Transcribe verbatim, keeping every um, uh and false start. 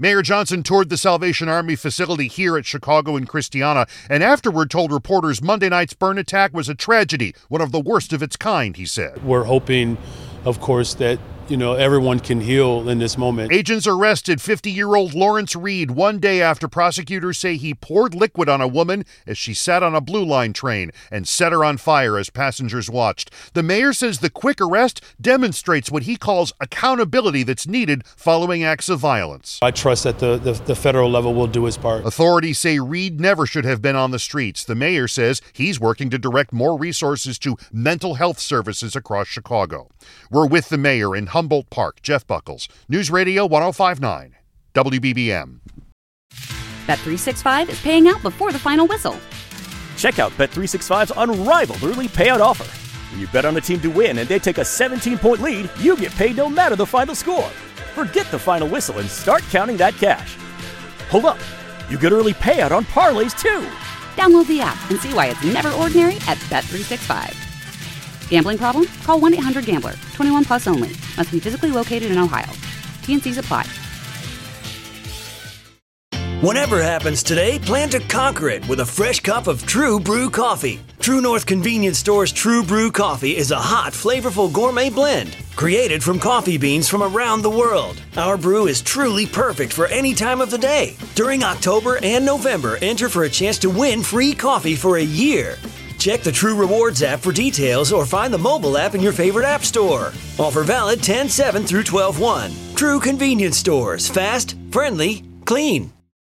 Mayor Johnson toured the Salvation Army facility here at Chicago and Christiana, and afterward told reporters Monday night's burn attack was a tragedy, one of the worst of its kind, he said. We're hoping, of course, that you know, everyone can heal in this moment. Agents arrested fifty-year-old Lawrence Reed one day after prosecutors say he poured liquid on a woman as she sat on a Blue Line train and set her on fire as passengers watched. The mayor says the quick arrest demonstrates what he calls accountability that's needed following acts of violence. I trust that the, the, the federal level will do its part. Authorities say Reed never should have been on the streets. The mayor says he's working to direct more resources to mental health services across Chicago. We're with the mayor in Humboldt Park. Jeff Buckles, News Radio one oh five point nine, W B B M. Bet three sixty-five is paying out before the final whistle. Check out Bet three sixty-five's unrivaled early payout offer. When you bet on a team to win and they take a seventeen-point lead, you get paid no matter the final score. Forget the final whistle and start counting that cash. Hold up. You get early payout on parlays, too. Download the app and see why it's never ordinary at Bet three sixty-five. Gambling problem? Call one eight hundred gambler. twenty-one plus only. Must be physically located in Ohio. T and Cs apply. Whatever happens today, plan to conquer it with a fresh cup of True Brew coffee. True North Convenience Store's True Brew coffee is a hot, flavorful gourmet blend created from coffee beans from around the world. Our brew is truly perfect for any time of the day. During October and November, enter for a chance to win free coffee for a year. Check the True Rewards app for details or find the mobile app in your favorite app store. Offer valid ten seven through twelve one. True Convenience Stores. Fast, friendly, clean.